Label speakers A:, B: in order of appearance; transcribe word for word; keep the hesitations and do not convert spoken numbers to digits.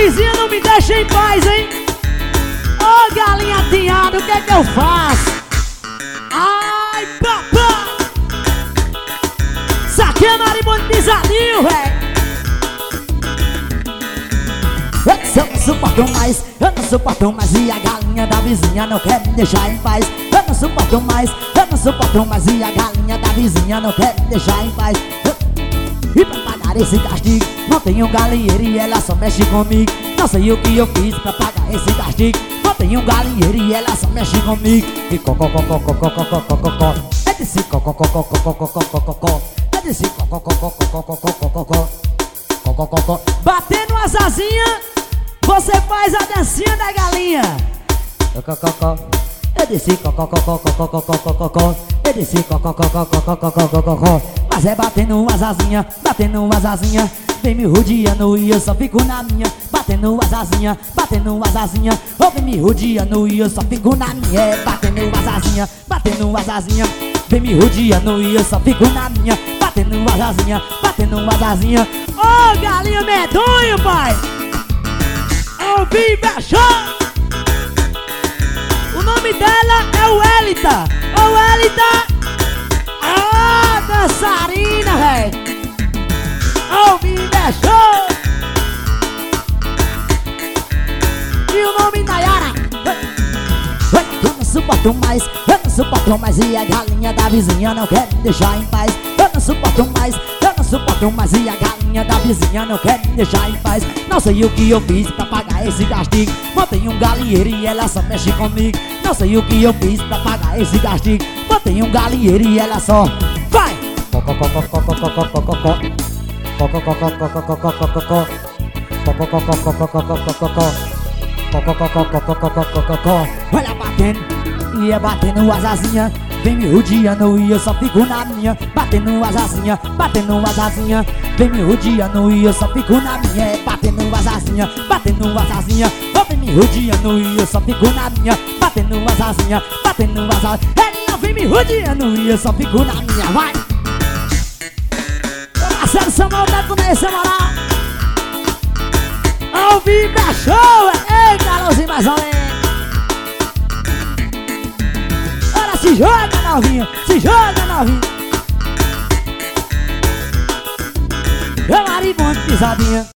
A: vizinha não me deixa em paz, hein? Ô, oh, galinha atinhada, o que é que eu faço? Ai, papá! Saqueia marimbondo pisadinho, véi! Eu não suporto mais, eu não suporto mais. E a galinha da vizinha não quer me deixar em paz. Eu não suporto mais, eu não suporto mais. E a galinha da vizinha não quer me deixar em paz. E pra pagar esse castigo, não tenho galinheiro e ela só mexe comigo. Não sei o que eu fiz pra pagar esse castigo. Não tenho galinheiro e ela só mexe comigo. E cococococococococococó. É desse cocococococococococó. É desse cococococococococó. Batendo as asinhas, você faz a dancinha da galinha. Eu desci cocococococococococó. Eu desci cococococococococó. Mas é batendo as asinhas, batendo as asinhas. Vem me rodeando e eu só fico na minha. Batendo as asinhas, batendo as asinhas. Ou vem me rodeando e eu só fico na minha. É batendo as asinhas, batendo as asinhas. Vem me rodeando e eu só fico na minha. Batendo as asinhas, batendo as asinhas. Ô, oh, galinha medonha, pai! Ô, Viva Show! O nome dela é o Elita. Ô, Elita! Ah, dançarina, véi! Ô, Viva Show! E o nome Nayara? Eu não suporto mais, eu não suporto mais. E a galinha da vizinha não quer me deixar em paz. Eu não suporto mais, eu não suporto mais. E a galinha da vizinha não quer me deixar em paz. Não sei o que eu fiz pra pagar esse castigo. Botei um galinheiro e ela só mexe comigo. Não sei o que eu fiz pra pagar esse castigo. Botei um galinheiro e ela só vai! Olha batendo, e é batendo as asinhas. Vem me rodeando e eu só fico na minha. Batendo as asinhas, batendo as asinhas. Vem me rodeando e eu só fico na minha. É batendo as asinhas, batendo as asinhas. Ou vem me rodeando e eu só fico na minha. Batendo as asinhas, batendo as asinhas. Ela vem me rodeando e eu só fico na minha. Vai! Marcelo Samuel tá com essa moral. Ao vivo é show! Ei, calorzinho mais ou menos. Se joga, novinha, se joga, novinha. Meu marimbondo pisadinha.